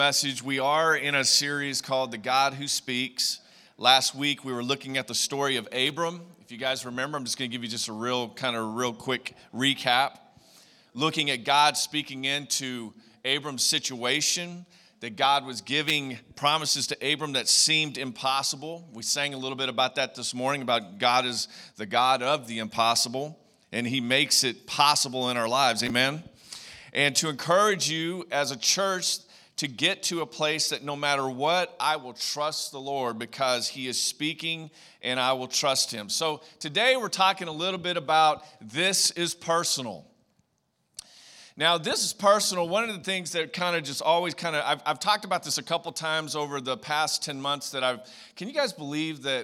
Message. We are in a series called The God Who Speaks. Last week we were looking at the story of Abram. If you guys remember, I'm just going to give you just a real quick recap. Looking at God speaking into Abram's situation, that God was giving promises to Abram that seemed impossible. We sang a little bit about that this morning, about God is the God of the impossible, and he makes it possible in our lives. Amen? And to encourage you as a church to get to a place that no matter what, I will trust the Lord because he is speaking and I will trust him. So today we're talking a little bit about this is personal. Now, this is personal. One of the things that I've talked about this a couple times over the past 10 months can you guys believe that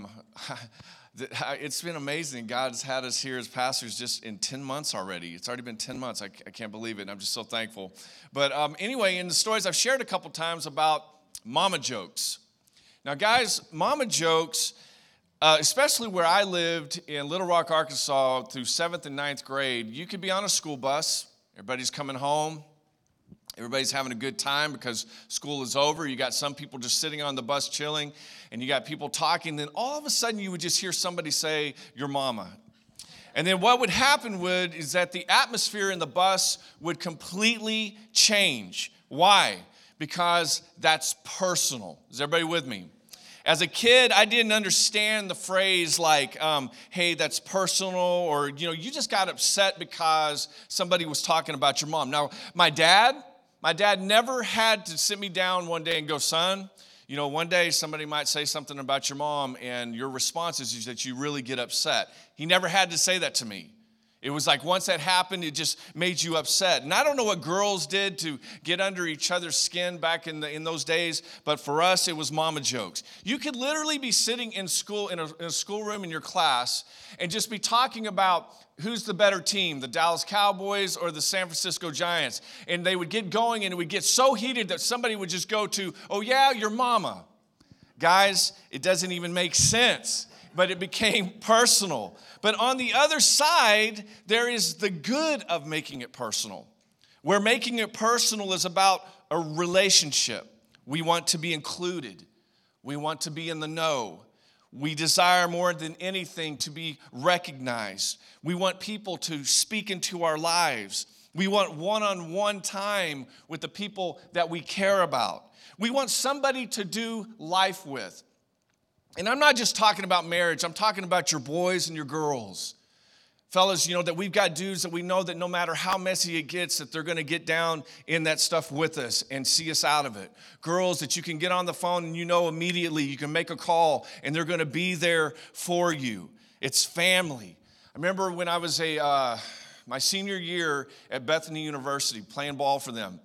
it's been amazing. God's had us here as pastors just in 10 months already. It's already been 10 months. I can't believe it, and I'm just so thankful. But anyway, in the stories I've shared a couple times about mama jokes. Now, guys, mama jokes, especially where I lived in Little Rock, Arkansas through 7th and 9th grade, you could be on a school bus. Everybody's coming home. Everybody's having a good time because school is over. You got some people just sitting on the bus chilling, and you got people talking. Then all of a sudden, you would just hear somebody say, "Your mama." And then what would happen is that the atmosphere in the bus would completely change. Why? Because that's personal. Is everybody with me? As a kid, I didn't understand the phrase like, hey, that's personal, or, you just got upset because somebody was talking about your mom. Now, my dad never had to sit me down one day and go, "Son, one day somebody might say something about your mom and your response is that you really get upset." He never had to say that to me. It was like once that happened, it just made you upset. And I don't know what girls did to get under each other's skin back in those days, but for us, it was mama jokes. You could literally be sitting in school, in a schoolroom in your class, and just be talking about who's the better team, the Dallas Cowboys or the San Francisco Giants. And they would get going, and it would get so heated that somebody would just go to, "Oh yeah, your mama." Guys, it doesn't even make sense, but it became personal. But on the other side, there is the good of making it personal. Where making it personal is about a relationship. We want to be included. We want to be in the know. We desire more than anything to be recognized. We want people to speak into our lives. We want one-on-one time with the people that we care about. We want somebody to do life with. And I'm not just talking about marriage. I'm talking about your boys and your girls. Fellas, that we've got dudes that we know that no matter how messy it gets, that they're going to get down in that stuff with us and see us out of it. Girls that you can get on the phone and immediately you can make a call and they're going to be there for you. It's family. I remember when I was my senior year at Bethany University playing ball for them.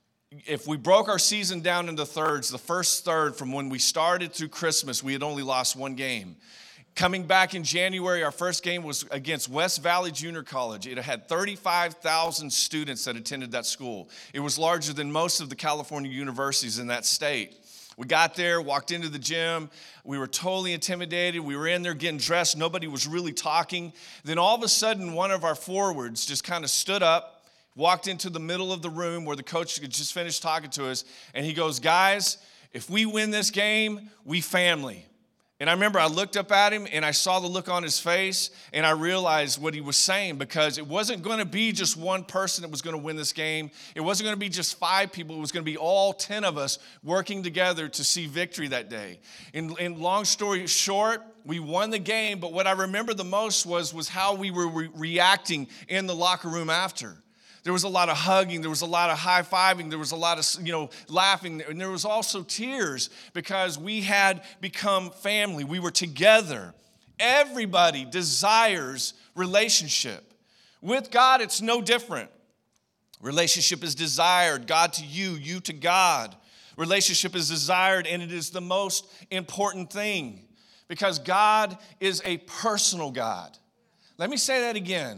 If we broke our season down into thirds, the first third from when we started through Christmas, we had only lost one game. Coming back in January, our first game was against West Valley Junior College. It had 35,000 students that attended that school. It was larger than most of the California universities in that state. We got there, walked into the gym. We were totally intimidated. We were in there getting dressed. Nobody was really talking. Then all of a sudden, one of our forwards just kind of stood up, walked into the middle of the room where the coach had just finished talking to us, and he goes, "Guys, if we win this game, we family." And I remember I looked up at him, and I saw the look on his face, and I realized what he was saying, because it wasn't going to be just one person that was going to win this game. It wasn't going to be just 5 people. It was going to be all 10 of us working together to see victory that day. And long story short, we won the game, but what I remember the most was how we were reacting in the locker room after. There was a lot of hugging, there was a lot of high-fiving, there was a lot of, laughing, and there was also tears because we had become family. We were together. Everybody desires relationship. With God, it's no different. Relationship is desired, God to you, you to God. Relationship is desired, and it is the most important thing because God is a personal God. Let me say that again.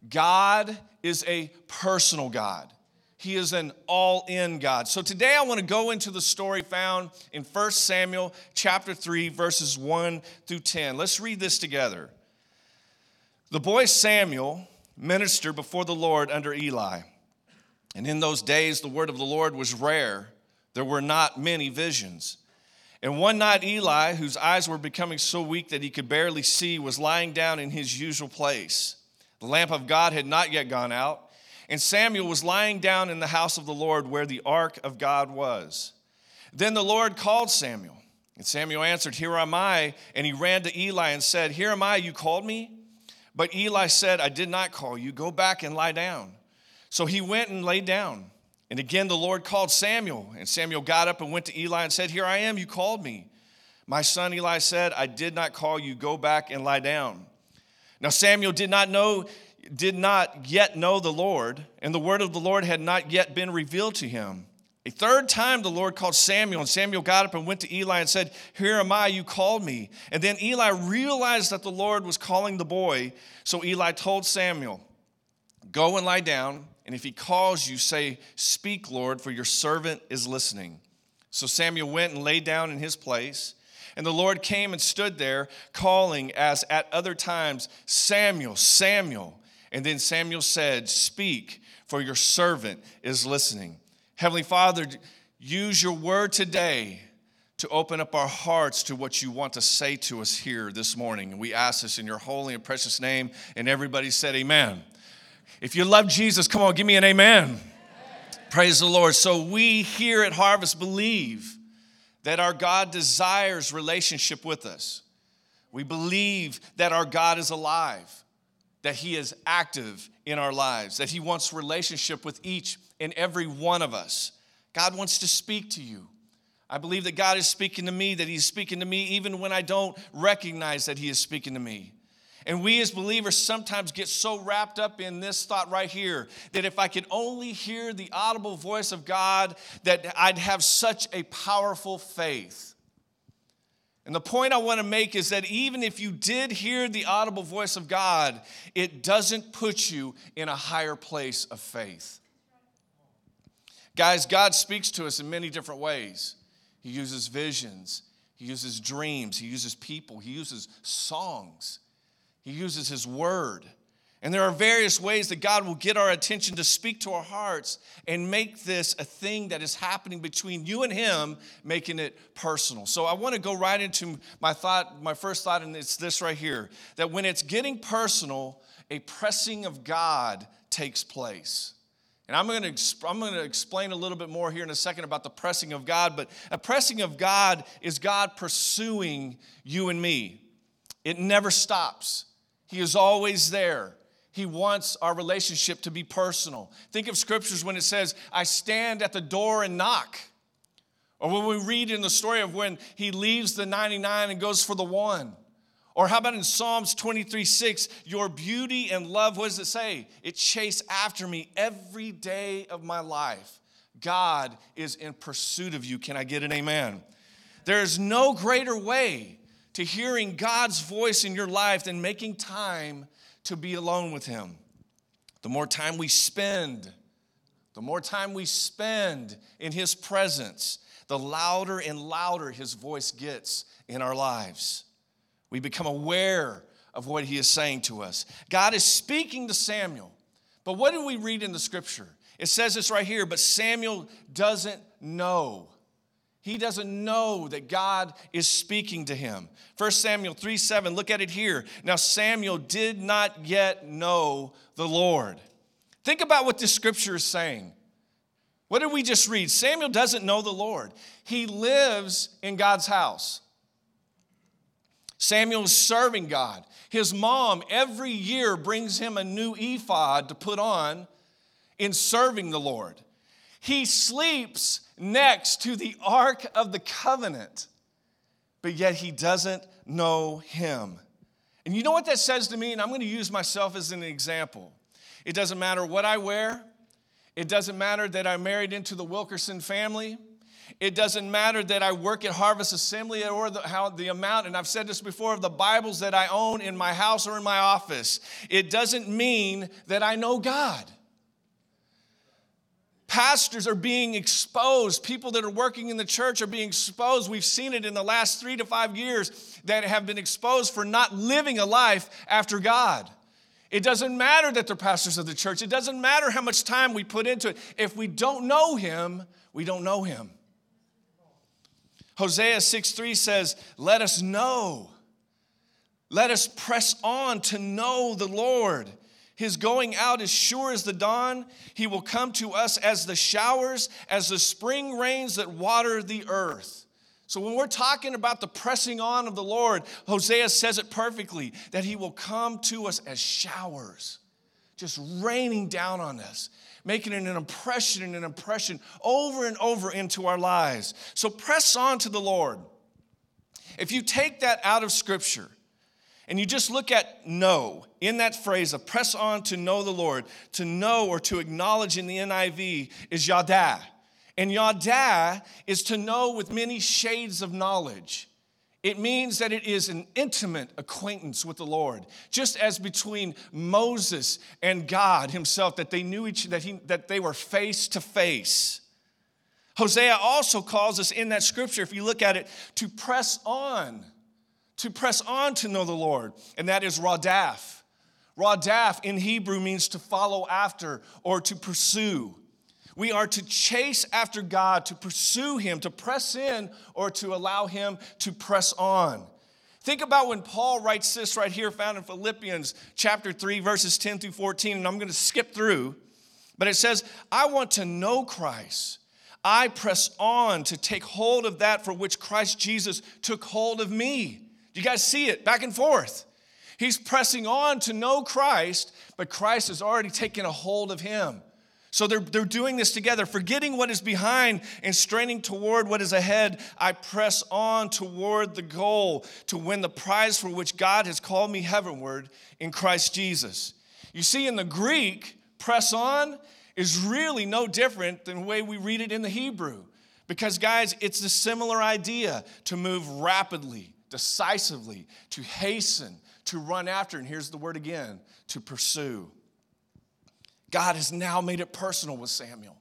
God is a personal God. He is an all-in God. So today I want to go into the story found in 1 Samuel chapter 3, verses 1 through 10. Let's read this together. The boy Samuel ministered before the Lord under Eli. And in those days the word of the Lord was rare, There were not many visions. And one night Eli, whose eyes were becoming so weak that he could barely see, was lying down in his usual place. The lamp of God had not yet gone out, and Samuel was lying down in the house of the Lord where the ark of God was. Then the Lord called Samuel, and Samuel answered, "Here am I." And he ran to Eli and said, "Here am I, you called me?" But Eli said, "I did not call you. Go back and lie down." So he went and lay down. And again the Lord called Samuel, and Samuel got up and went to Eli and said, "Here I am, you called me." "My son," Eli said, "I did not call you. Go back and lie down." Now Samuel did not yet know the Lord, and the word of the Lord had not yet been revealed to him. A third time the Lord called Samuel, and Samuel got up and went to Eli and said, "Here am I, you called me." And then Eli realized that the Lord was calling the boy, so Eli told Samuel, "Go and lie down, and if he calls you, say, 'Speak, Lord, for your servant is listening.'" So Samuel went and lay down in his place, and the Lord came and stood there, calling as at other times, "Samuel, Samuel." And then Samuel said, "Speak, for your servant is listening." Heavenly Father, use your word today to open up our hearts to what you want to say to us here this morning. And we ask this in your holy and precious name, and everybody said amen. If you love Jesus, come on, give me an amen. Amen. Praise the Lord. So we here at Harvest believe that our God desires relationship with us. We believe that our God is alive, that he is active in our lives, that he wants relationship with each and every one of us. God wants to speak to you. I believe that God is speaking to me, that he's speaking to me even when I don't recognize that he is speaking to me. And we as believers sometimes get so wrapped up in this thought right here, that if I could only hear the audible voice of God, that I'd have such a powerful faith. And the point I want to make is that even if you did hear the audible voice of God, it doesn't put you in a higher place of faith. Guys, God speaks to us in many different ways. He uses visions, he uses dreams, he uses people, he uses songs. He uses his word. And there are various ways that God will get our attention to speak to our hearts and make this a thing that is happening between you and him, making it personal. So I want to go right into my first thought, and it's this right here, that when it's getting personal, a pressing of God takes place. And I'm going to explain a little bit more here in a second about the pressing of God, but a pressing of God is God pursuing you and me. It never stops. He is always there. He wants our relationship to be personal. Think of scriptures when it says, "I stand at the door and knock." Or when we read in the story of when he leaves the 99 and goes for the one. Or how about in Psalms 23:6, "Your beauty and love," what does it say? "It chase after me every day of my life." God is in pursuit of you. Can I get an amen? There is no greater way to hearing God's voice in your life than making time to be alone with him. The more time we spend in his presence, the louder and louder his voice gets in our lives. We become aware of what he is saying to us. God is speaking to Samuel. But what do we read in the scripture? It says this right here, but Samuel doesn't know. He doesn't know that God is speaking to him. 1 Samuel 3:7, look at it here. Now Samuel did not yet know the Lord. Think about what this scripture is saying. What did we just read? Samuel doesn't know the Lord. He lives in God's house. Samuel is serving God. His mom every year brings him a new ephod to put on in serving the Lord. He sleeps next to the Ark of the Covenant, but yet he doesn't know him. And you know what that says to me? And I'm going to use myself as an example. It doesn't matter what I wear. It doesn't matter that I'm married into the Wilkerson family. It doesn't matter that I work at Harvest Assembly or the amount, and I've said this before, of the Bibles that I own in my house or in my office. It doesn't mean that I know God. Pastors are being exposed. People that are working in the church are being exposed. We've seen it in the last 3 to 5 years that have been exposed for not living a life after God. It doesn't matter that they're pastors of the church. It doesn't matter how much time we put into it. If we don't know him, we don't know him. Hosea 6:3 says, let us know. Let us press on to know the Lord. His going out is sure as the dawn. He will come to us as the showers, as the spring rains that water the earth. So when we're talking about the pressing on of the Lord, Hosea says it perfectly, that he will come to us as showers, just raining down on us, making it an impression and an impression over and over into our lives. So press on to the Lord. If you take that out of Scripture and you just look at know, in that phrase of press on to know the Lord, to know or to acknowledge in the NIV is yada. And yada is to know with many shades of knowledge. It means that it is an intimate acquaintance with the Lord, just as between Moses and God himself, that they knew that they were face to face. Hosea also calls us in that scripture, if you look at it, to press on to know the Lord, and that is radaf. Radaf in Hebrew means to follow after or to pursue. We are to chase after God, to pursue him, to press in, or to allow him to press on. Think about when Paul writes this right here, found in Philippians chapter 3, verses 10 through 14, and I'm going to skip through. But it says, I want to know Christ. I press on to take hold of that for which Christ Jesus took hold of me. Do you guys see it? Back and forth. He's pressing on to know Christ, but Christ has already taken a hold of him. So they're doing this together, forgetting what is behind and straining toward what is ahead. I press on toward the goal to win the prize for which God has called me heavenward in Christ Jesus. You see, in the Greek, press on is really no different than the way we read it in the Hebrew. Because, guys, it's a similar idea to move rapidly, decisively, to hasten, to run after, and here's the word again, to pursue. God has now made it personal with Samuel.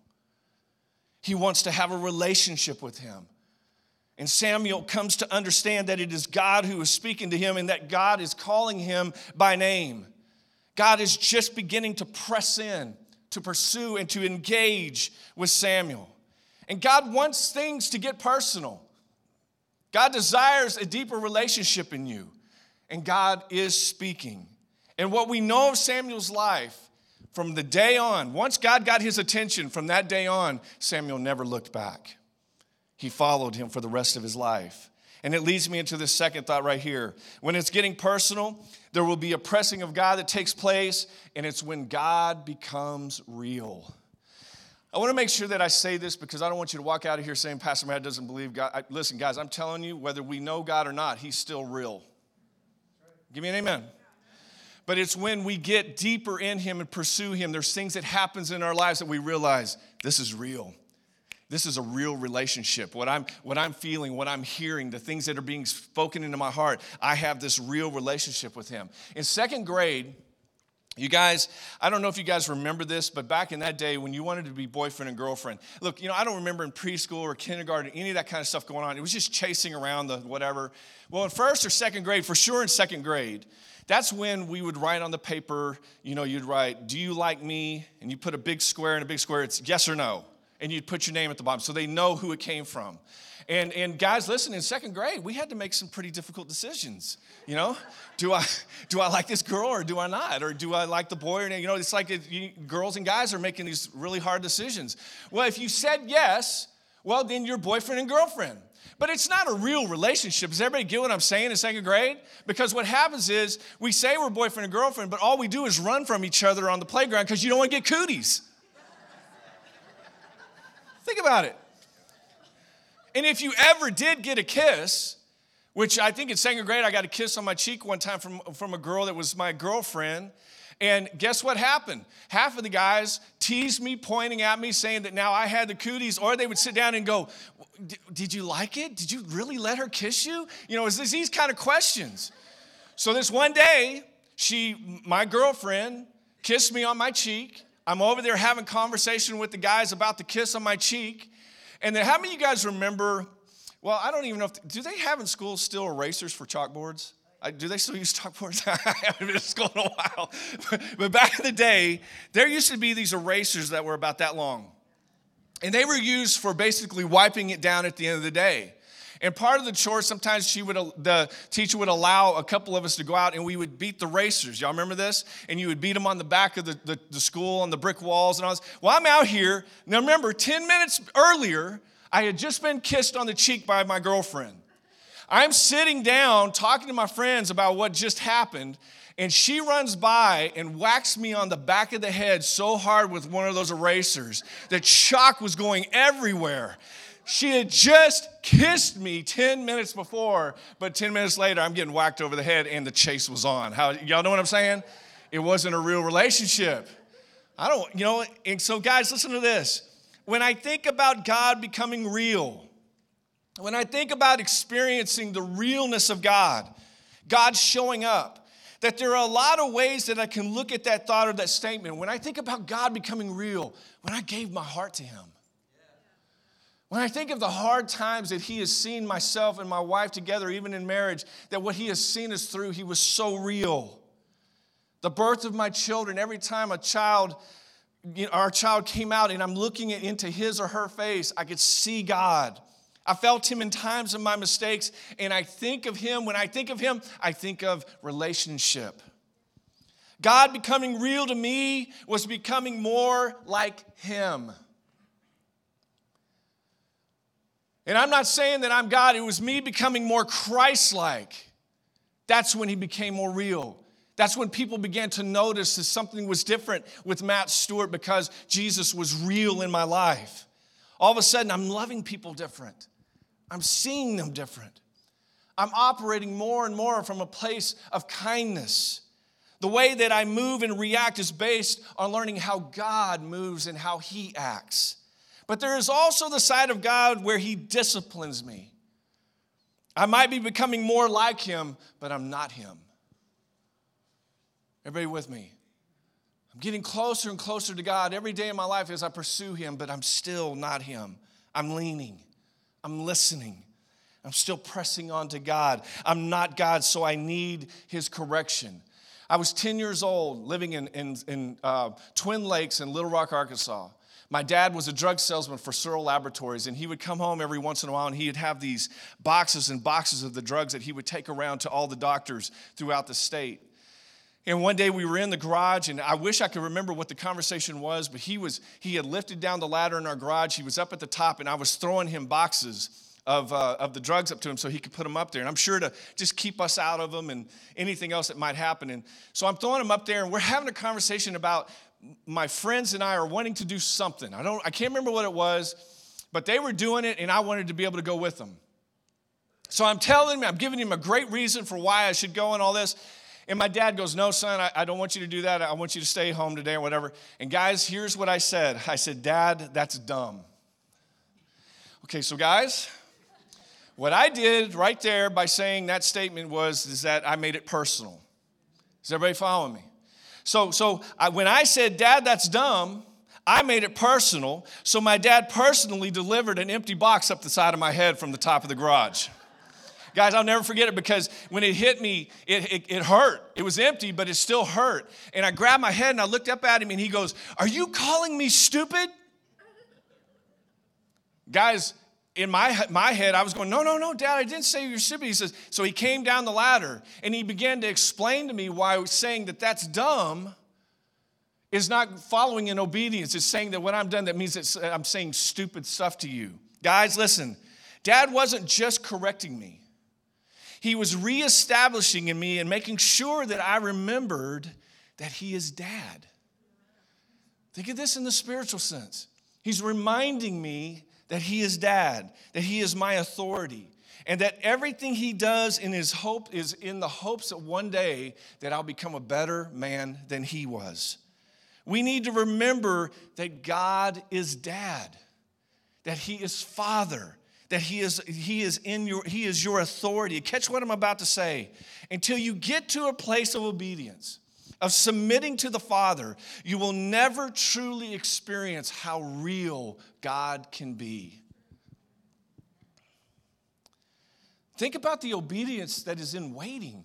He wants to have a relationship with him. And Samuel comes to understand that it is God who is speaking to him and that God is calling him by name. God is just beginning to press in, to pursue, and to engage with Samuel. And God wants things to get personal. God desires a deeper relationship in you. And God is speaking. And what we know of Samuel's life, from the day on, once God got his attention, from that day on, Samuel never looked back. He followed him for the rest of his life. And it leads me into this second thought right here. When it's getting personal, there will be a pressing of God that takes place, and it's when God becomes real. I want to make sure that I say this because I don't want you to walk out of here saying, Pastor Matt doesn't believe God. Listen, guys, I'm telling you, whether we know God or not, he's still real. Give me an amen. But it's when we get deeper in him and pursue him, there's things that happens in our lives that we realize this is real. This is a real relationship. What I'm feeling, what I'm hearing, the things that are being spoken into my heart, I have this real relationship with him. In second grade, you guys, I don't know if you guys remember this, but back in that day when you wanted to be boyfriend and girlfriend, look, I don't remember in preschool or kindergarten, any of that kind of stuff going on. It was just chasing around the whatever. Well, in first or second grade, for sure in second grade, that's when we would write on the paper, you'd write, do you like me? And you put a big square and a big square, it's yes or no. And you'd put your name at the bottom so they know who it came from. And guys, listen, in second grade, we had to make some pretty difficult decisions. Do I like this girl or do I not? Or do I like the boy? Or, it's like girls and guys are making these really hard decisions. Well, if you said yes, well, then you're boyfriend and girlfriend. But it's not a real relationship. Does everybody get what I'm saying in second grade? Because what happens is we say we're boyfriend and girlfriend, but all we do is run from each other on the playground because you don't want to get cooties. Think about it. And if you ever did get a kiss, which I think in second grade I got a kiss on my cheek one time from a girl that was my girlfriend. And guess what happened? Half of the guys teased me, pointing at me, saying that now I had the cooties, or they would sit down and go, did you like it? Did you really let her kiss you? It's these kind of questions. So this one day, my girlfriend, kissed me on my cheek. I'm over there having conversation with the guys about the kiss on my cheek. And then how many of you guys remember, well, I don't even know, do they have in school still erasers for chalkboards? Do they still use chalkboards? I haven't been to school in a while. But back in the day, there used to be these erasers that were about that long. And they were used for basically wiping it down at the end of the day. And part of the chore, sometimes the teacher would allow a couple of us to go out and we would beat the racers. Y'all remember this? And you would beat them on the back of the school, on the brick walls and all this. Well, I'm out here. Now remember, 10 minutes earlier, I had just been kissed on the cheek by my girlfriend. I'm sitting down talking to my friends about what just happened, and she runs by and whacks me on the back of the head so hard with one of those erasers that chalk was going everywhere. She had just kissed me 10 minutes before, but 10 minutes later, I'm getting whacked over the head and the chase was on. Y'all know what I'm saying? It wasn't a real relationship. And so guys, listen to this. When I think about God becoming real, when I think about experiencing the realness of God showing up, that there are a lot of ways that I can look at that thought or that statement. When I think about God becoming real, when I gave my heart to him, when I think of the hard times that he has seen myself and my wife together, even in marriage, that what he has seen us through, he was so real. The birth of my children, every time our child came out and I'm looking into his or her face, I could see God. I felt him in times of my mistakes, and I think of him. When I think of him, I think of relationship. God becoming real to me was becoming more like him. And I'm not saying that I'm God. It was me becoming more Christ-like. That's when he became more real. That's when people began to notice that something was different with Matt Stewart because Jesus was real in my life. All of a sudden, I'm loving people different. I'm seeing them different. I'm operating more and more from a place of kindness. The way that I move and react is based on learning how God moves and how he acts. But there is also the side of God where he disciplines me. I might be becoming more like him, but I'm not him. Everybody with me? I'm getting closer and closer to God every day in my life as I pursue him, but I'm still not him. I'm leaning. I'm listening. I'm still pressing on to God. I'm not God, so I need his correction. I was 10 years old, living in Twin Lakes in Little Rock, Arkansas. My dad was a drug salesman for Searle Laboratories, and he would come home every once in a while, and he'd have these boxes and boxes of the drugs that he would take around to all the doctors throughout the state. And one day we were in the garage, and I wish I could remember what the conversation was, but he had lifted down the ladder in our garage. He was up at the top, and I was throwing him boxes of the drugs up to him so he could put them up there. And I'm sure to just keep us out of them and anything else that might happen. And so I'm throwing them up there, and we're having a conversation about my friends and I are wanting to do something. I can't remember what it was, but they were doing it, and I wanted to be able to go with them. So I'm giving him a great reason for why I should go and all this. And my dad goes, no, son, I don't want you to do that. I want you to stay home today or whatever. And guys, here's what I said. I said, Dad, that's dumb. Okay, so guys, what I did right there by saying that statement is that I made it personal. Is everybody following me? So when I said, Dad, that's dumb, I made it personal. So my dad personally delivered an empty box up the side of my head from the top of the garage. Guys, I'll never forget it because when it hit me, it hurt. It was empty, but it still hurt. And I grabbed my head and I looked up at him and he goes, are you calling me stupid? Guys, in my head, I was going, no, Dad, I didn't say you're stupid. He says, so he came down the ladder and he began to explain to me why I was saying that that's dumb is not following in obedience. It's saying that when I'm done, that means I'm saying stupid stuff to you. Guys, listen, Dad wasn't just correcting me. He was reestablishing in me and making sure that I remembered that he is Dad. Think of this in the spiritual sense. He's reminding me that he is Dad, that he is my authority, and that everything he does in his hope is in the hopes that one day that I'll become a better man than he was. We need to remember that God is Dad, that he is Father, that he is your authority. Catch what I'm about to say. Until you get to a place of obedience, of submitting to the Father, you will never truly experience how real God can be. Think about the obedience that is in waiting.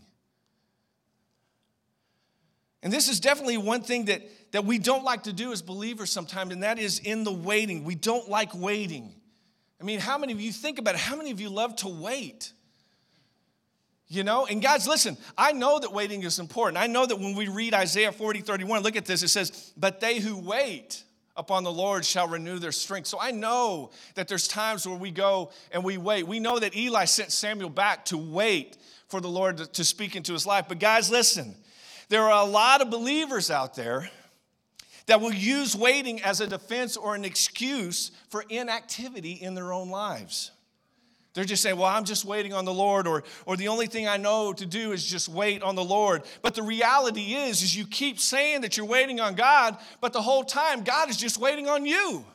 And this is definitely one thing that we don't like to do as believers sometimes, and that is in the waiting. We don't like waiting. I mean, how many of you think about it? How many of you love to wait? You know, and guys, listen, I know that waiting is important. I know that when we read Isaiah 40:31, look at this, it says, but they who wait upon the Lord shall renew their strength. So I know that there's times where we go and we wait. We know that Eli sent Samuel back to wait for the Lord to speak into his life. But guys, listen, there are a lot of believers out there that will use waiting as a defense or an excuse for inactivity in their own lives. They're just saying, well, I'm just waiting on the Lord, or the only thing I know to do is just wait on the Lord. But the reality is you keep saying that you're waiting on God, but the whole time God is just waiting on you.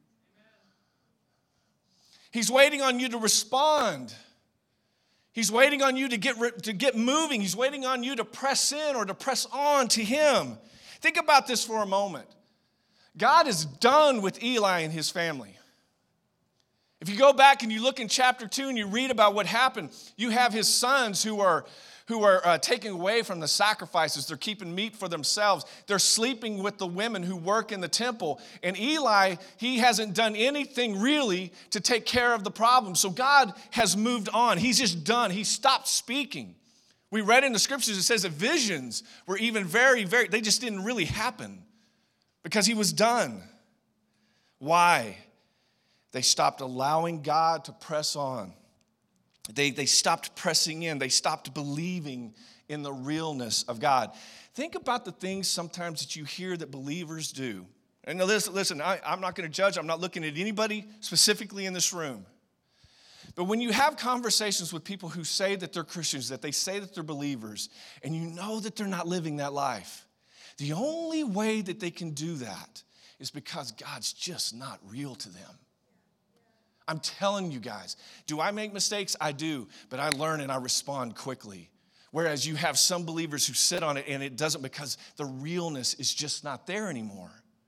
He's waiting on you to respond. He's waiting on you to get moving. He's waiting on you to press in or to press on to Him. Think about this for a moment. God is done with Eli and his family. If you go back and you look in chapter 2 and you read about what happened, you have his sons who are taking away from the sacrifices. They're keeping meat for themselves. They're sleeping with the women who work in the temple. And Eli, he hasn't done anything really to take care of the problem. So God has moved on. He's just done. He stopped speaking. We read in the scriptures, it says that visions were even they just didn't really happen because he was done. Why? They stopped allowing God to press on. They stopped pressing in. They stopped believing in the realness of God. Think about the things sometimes that you hear that believers do. And listen, I'm not going to judge. I'm not looking at anybody specifically in this room. But when you have conversations with people who say that they're Christians, that they say that they're believers, and you know that they're not living that life, the only way that they can do that is because God's just not real to them. I'm telling you guys, do I make mistakes? I do, but I learn and I respond quickly. Whereas you have some believers who sit on it and it doesn't because the realness is just not there anymore.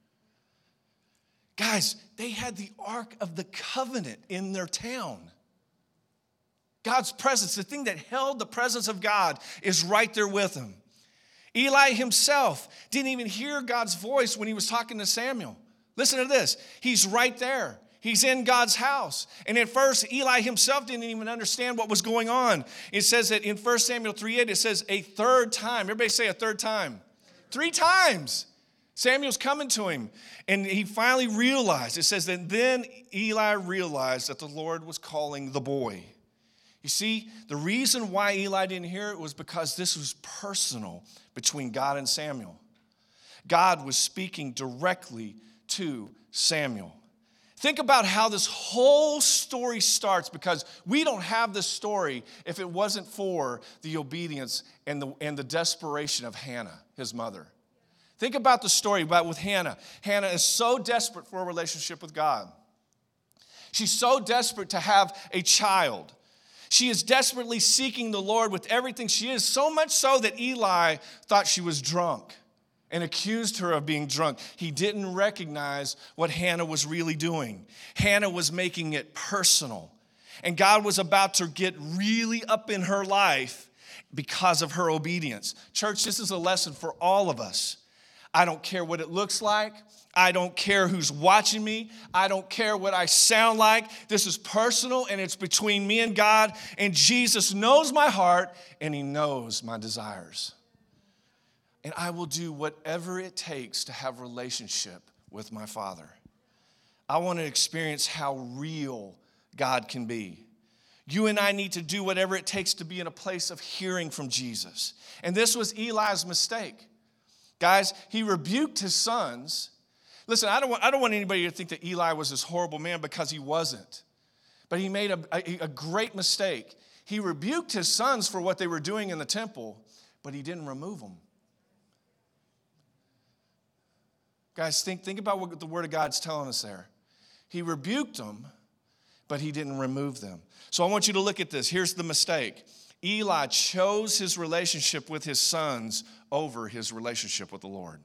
Guys, they had the Ark of the Covenant in their town. God's presence, the thing that held the presence of God, is right there with them. Eli himself didn't even hear God's voice when he was talking to Samuel. Listen to this. He's right there. He's in God's house. And at first, Eli himself didn't even understand what was going on. It says that in 1 Samuel 3:8, it says a third time. Everybody say a third time. 3 times. Samuel's coming to him. And he finally realized. It says that then Eli realized that the Lord was calling the boy. You see, the reason why Eli didn't hear it was because this was personal between God and Samuel. God was speaking directly to Samuel. Think about how this whole story starts, because we don't have this story if it wasn't for the obedience and the desperation of Hannah, his mother. Think about the story with Hannah. Hannah is so desperate for a relationship with God. She's so desperate to have a child. She is desperately seeking the Lord with everything she is, so much so that Eli thought she was drunk and accused her of being drunk. He didn't recognize what Hannah was really doing. Hannah was making it personal. And God was about to get really up in her life because of her obedience. Church, this is a lesson for all of us. I don't care what it looks like. I don't care who's watching me. I don't care what I sound like. This is personal, and it's between me and God. And Jesus knows my heart, and He knows my desires. And I will do whatever it takes to have a relationship with my Father. I want to experience how real God can be. You and I need to do whatever it takes to be in a place of hearing from Jesus. And this was Eli's mistake. Guys, he rebuked his sons. Listen, I don't want anybody to think that Eli was this horrible man, because he wasn't. But he made a great mistake. He rebuked his sons for what they were doing in the temple, but he didn't remove them. Guys, think about what the Word of God's telling us there. He rebuked them, but he didn't remove them. So I want you to look at this. Here's the mistake. Eli chose his relationship with his sons over his relationship with the Lord.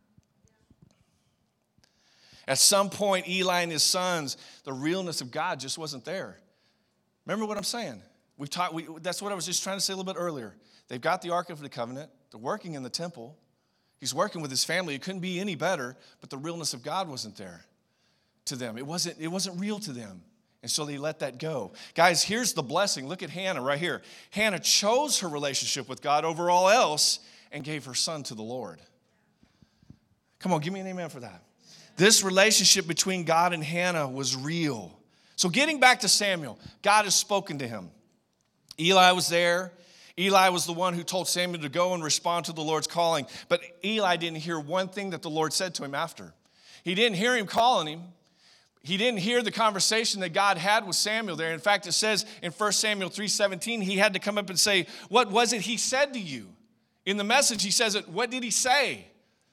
At some point, Eli and his sons, the realness of God just wasn't there. Remember what I'm saying? That's what I was just trying to say a little bit earlier. They've got the Ark of the Covenant. They're working in the temple. He's working with his family. It couldn't be any better, but the realness of God wasn't there to them. It wasn't real to them. And so they let that go. Guys, here's the blessing. Look at Hannah right here. Hannah chose her relationship with God over all else and gave her son to the Lord. Come on, give me an amen for that. This relationship between God and Hannah was real. So getting back to Samuel, God has spoken to him. Eli was there. Eli was the one who told Samuel to go and respond to the Lord's calling. But Eli didn't hear one thing that the Lord said to him after. He didn't hear him calling him. He didn't hear the conversation that God had with Samuel there. In fact, it says in 1 Samuel 3:17, he had to come up and say, what was it he said to you? In the message, he says it, what did he say?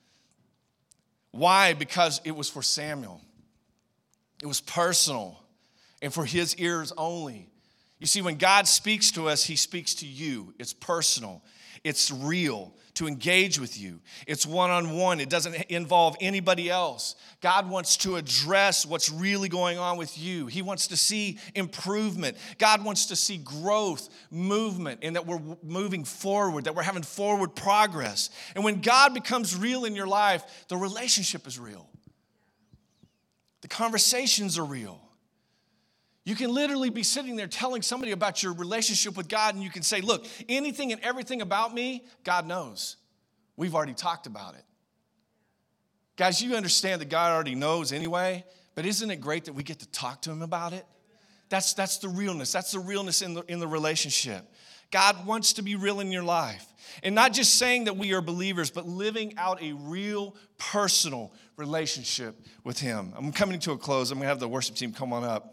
Why? Because it was for Samuel. It was personal and for his ears only. You see, when God speaks to us, he speaks to you. It's personal. It's real to engage with you. It's one-on-one. It doesn't involve anybody else. God wants to address what's really going on with you. He wants to see improvement. God wants to see growth, movement, and that we're moving forward, that we're having forward progress. And when God becomes real in your life, the relationship is real. The conversations are real. You can literally be sitting there telling somebody about your relationship with God, and you can say, look, anything and everything about me, God knows. We've already talked about it. Guys, you understand that God already knows anyway, but isn't it great that we get to talk to him about it? That's the realness. That's the realness in the relationship. God wants to be real in your life. And not just saying that we are believers, but living out a real, personal relationship with him. I'm coming to a close. I'm going to have the worship team come on up.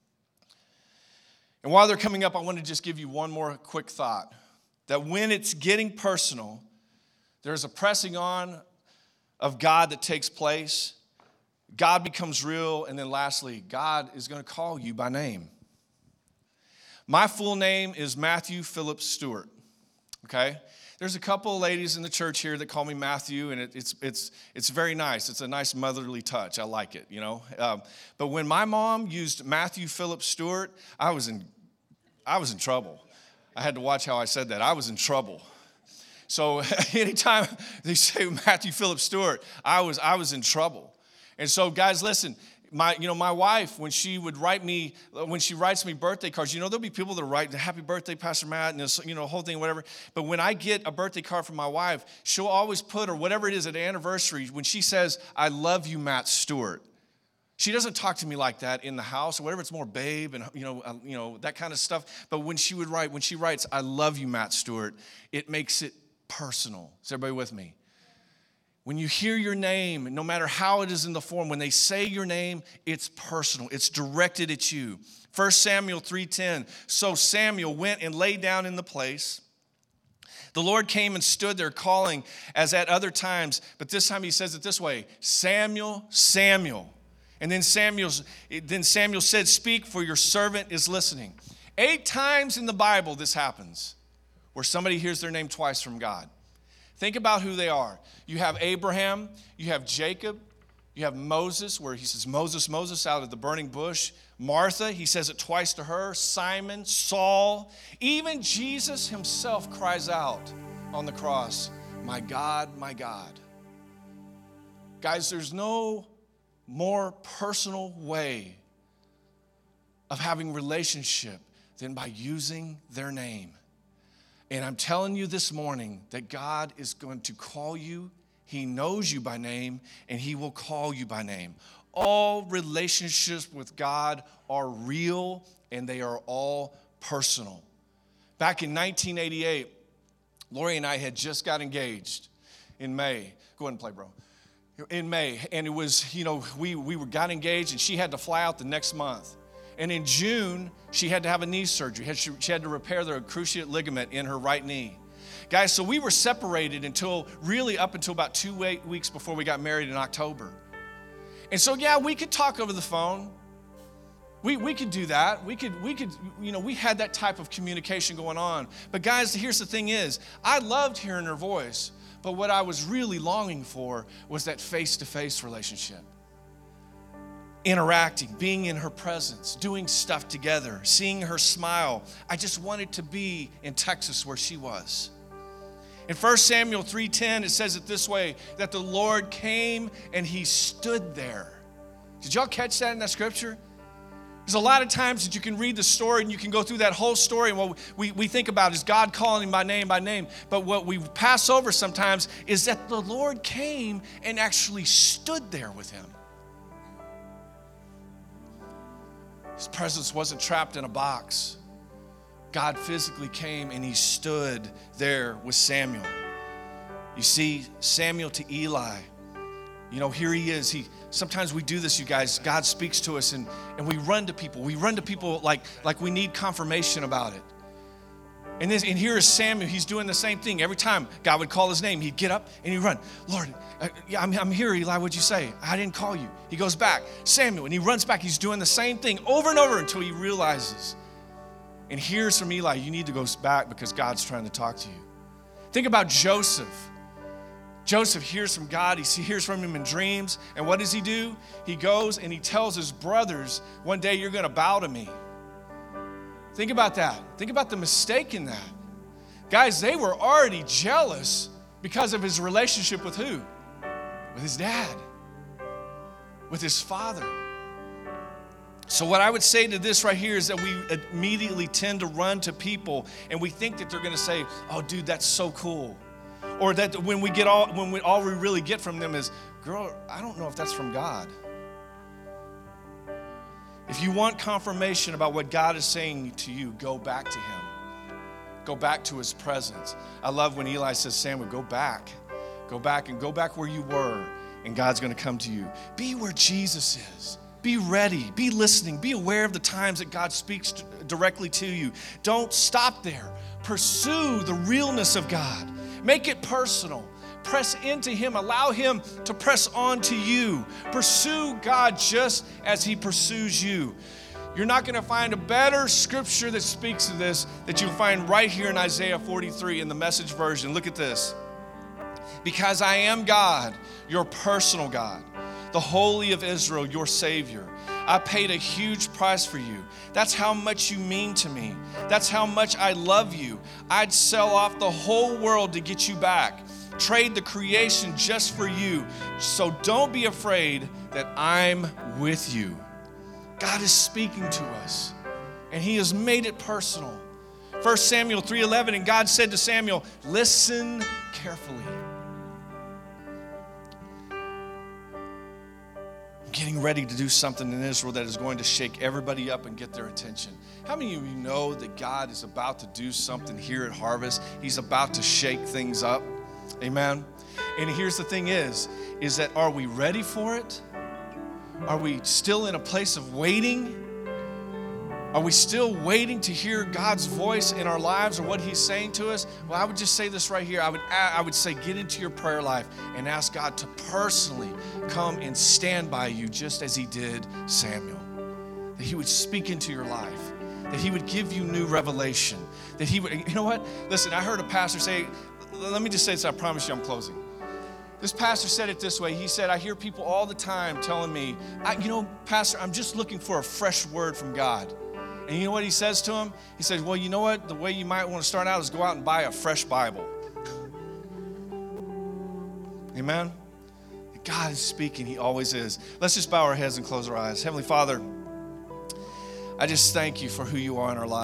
And while they're coming up, I want to just give you one more quick thought. That when it's getting personal, there's a pressing on of God that takes place. God becomes real. And then lastly, God is going to call you by name. My full name is Matthew Philip Stewart. Okay? There's a couple of ladies in the church here that call me Matthew, and it's very nice. It's a nice motherly touch. I like it, you know. But when my mom used Matthew Philip Stewart, I was in trouble. I had to watch how I said that. I was in trouble. So anytime they say Matthew Philip Stewart, I was in trouble. And so guys, listen. My wife, when she writes me birthday cards, there'll be people that write, happy birthday, Pastor Matt, and this, whole thing, whatever. But when I get a birthday card from my wife, she'll always put, or whatever it is at anniversary, when she says, I love you, Matt Stewart. She doesn't talk to me like that in the house or whatever. It's more babe and, that kind of stuff. But when she writes, I love you, Matt Stewart, it makes it personal. Is everybody with me? When you hear your name, no matter how it is in the form, when they say your name, it's personal. It's directed at you. 1 Samuel 3:10, so Samuel went and lay down in the place. The Lord came and stood there calling as at other times, but this time he says it this way, Samuel, Samuel. And then Samuel said, speak, for your servant is listening. 8 times in the Bible this happens, where somebody hears their name twice from God. Think about who they are. You have Abraham, you have Jacob, you have Moses, where he says, Moses, Moses, out of the burning bush. Martha, he says it twice to her. Simon, Saul, even Jesus himself cries out on the cross, my God, my God. Guys, there's no more personal way of having relationship than by using their name. And I'm telling you this morning that God is going to call you. He knows you by name, and he will call you by name. All relationships with God are real, and they are all personal. Back in 1988, Lori and I had just got engaged in May. Go ahead and play, bro. In May, and it was, we got engaged, and she had to fly out the next month. And in June, she had to have a knee surgery. She had to repair the cruciate ligament in her right knee. Guys, so we were separated up until about 2 weeks before we got married in October. And so, yeah, we could talk over the phone. We could do that. We had that type of communication going on. But guys, here's the thing is, I loved hearing her voice, but what I was really longing for was that face-to-face relationship. Interacting, being in her presence, doing stuff together, seeing her smile. I just wanted to be in Texas where she was. In 1 Samuel 3:10, it says it this way, that the Lord came and he stood there. Did y'all catch that in that scripture? There's a lot of times that you can read the story and you can go through that whole story, and what we think about is God calling him by name. But what we pass over sometimes is that the Lord came and actually stood there with him. His presence wasn't trapped in a box. God physically came and he stood there with Samuel. You see, Samuel to Eli. Here he is. Sometimes we do this, you guys. God speaks to us and we run to people. We run to people like we need confirmation about it. And here is Samuel. He's doing the same thing. Every time God would call his name, he'd get up and he'd run. Lord, I'm here, Eli. What'd you say? I didn't call you. He goes back. Samuel, and he runs back. He's doing the same thing over and over until he realizes and hears from Eli, you need to go back because God's trying to talk to you. Think about Joseph. Joseph hears from God. He hears from him in dreams. And what does he do? He goes and he tells his brothers, one day you're going to bow to me. Think about that. Think about the mistake in that. Guys, they were already jealous because of his relationship with who? With his dad. With his father. So what I would say to this right here is that we immediately tend to run to people and we think that they're going to say, oh, dude, that's so cool. Or that when all we really get from them is, girl, I don't know if that's from God. If you want confirmation about what God is saying to you, go back to him. Go back to his presence. I love when Eli says, Samuel, go back. Go back and go back where you were, and God's going to come to you. Be where Jesus is. Be ready. Be listening. Be aware of the times that God speaks directly to you. Don't stop there. Pursue the realness of God. Make it personal. Press into him. Allow him to press on to you. Pursue God just as he pursues you. You're not going to find a better scripture that speaks to this that you'll find right here in Isaiah 43 in the Message version. Look at this. Because I am God, your personal God, the Holy of Israel, your Savior. I paid a huge price for you. That's how much you mean to me. That's how much I love you. I'd sell off the whole world to get you back. Trade the creation just for you. So don't be afraid that I'm with you. God is speaking to us, and he has made it personal. 1 Samuel 3:11, and God said to Samuel, listen carefully. Getting ready to do something in Israel that is going to shake everybody up and get their attention. How many of you know that God is about to do something here at Harvest? He's about to shake things up. Amen. And here's the thing is that are we ready for it? Are we still in a place of waiting? Are we still waiting to hear God's voice in our lives or what he's saying to us? Well, I would just say this right here. I would say get into your prayer life and ask God to personally come and stand by you just as he did Samuel. That he would speak into your life. That he would give you new revelation. That he would, you know what? Listen, I heard a pastor say, let me just say this, I promise you I'm closing. This pastor said it this way. He said, I hear people all the time telling me, Pastor, I'm just looking for a fresh word from God. And you know what he says to him? He says, well, you know what? The way you might want to start out is go out and buy a fresh Bible. Amen? God is speaking. He always is. Let's just bow our heads and close our eyes. Heavenly Father, I just thank you for who you are in our lives.